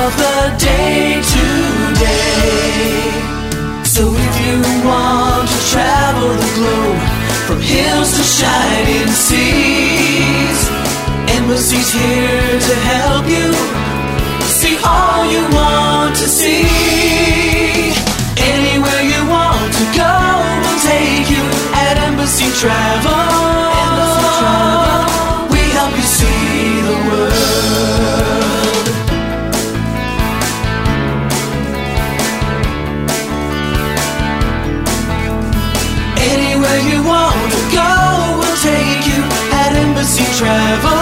of the day today. So if you want to travel the globe, from hills to shining seas, Embassy's here to help you see all you want to see. Anywhere you want to go, we'll take you at Embassy Travel. Embassy Travel. We help you see the world. Anywhere you want to go, we'll take you at Embassy Travel.